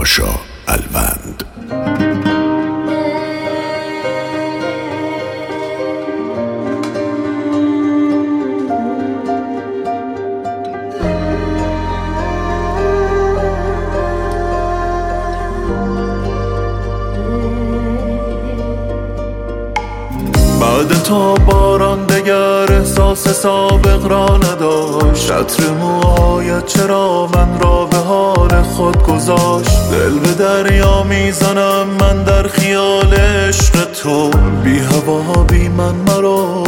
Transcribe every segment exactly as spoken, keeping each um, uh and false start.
پاشا الوند. بعد تا باران دگر احساس سابق را نداشت. عطر موهایت چرا من را به حال خود گذاشت. دل به دریا میزنم من در خیال عشق تو، بی هوا بی من مرو.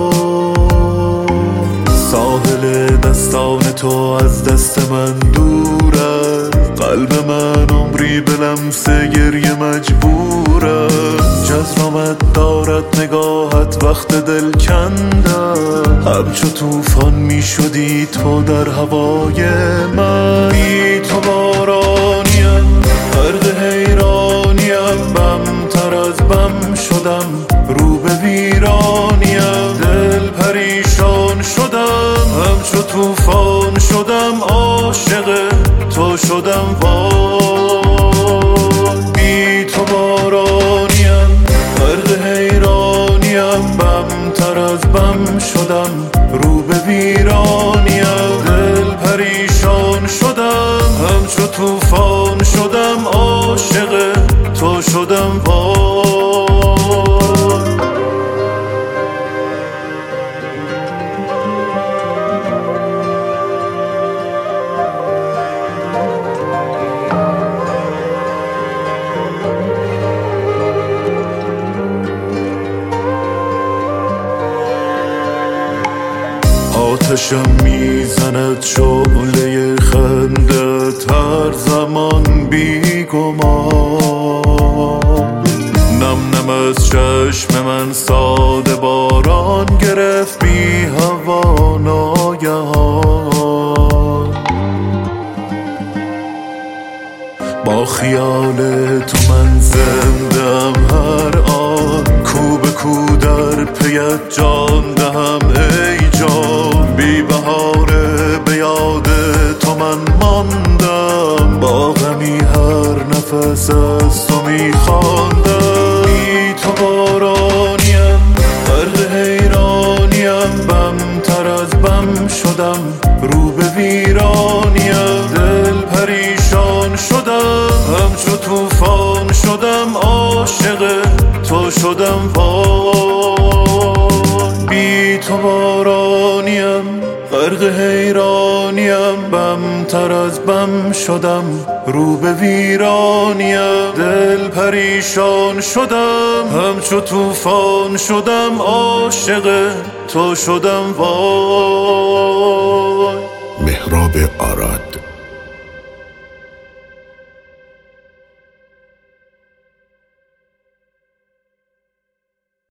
ساحل دستان تو از دست من دور است، قلب من عمری به لمس گریه مجبورم. جذبمت دارد نگاهت وقت دل کندم، همچو توفان می شدی تو در هوای من. بی تو بارانیم، غرق حیرانیم، بم تر از بم شدم، رو به ویرانیم. دل پریشان شدم، همچو توفان شدم، عاشق تو شدم. وای بی تو بارانیم، غرق حیرانیم، بم تر از بم شدم، رو به ویرانیم. دل پریشان شدم، همچو توفان شدم، عاشق تو شدم. وای آتشم میزند شعله خندت هر زمان بی گمان. نم نم از چشم من ساده باران گرفت بی هوا ناگهان. با خیال تو من زندم هر آن، کو به کو در پیت جان دهم ای جان. بی بهاره به یاد تو من ماندم، با غمی هر نفس از تو میخواندم. بی تو بارانیم، غرق حیرانیم، بم تر از بم شدم، رو به ویرانیم. دل پریشان شدم، همچو توفان شدم، عاشق تو شدم. وای بی تو بارانیم، غرق حیرانیم، بم تر از بم شدم، رو به ویرانیم. دل پریشان شدم، همچو توفان شدم، عاشق تو شدم. وای مهراب آراد.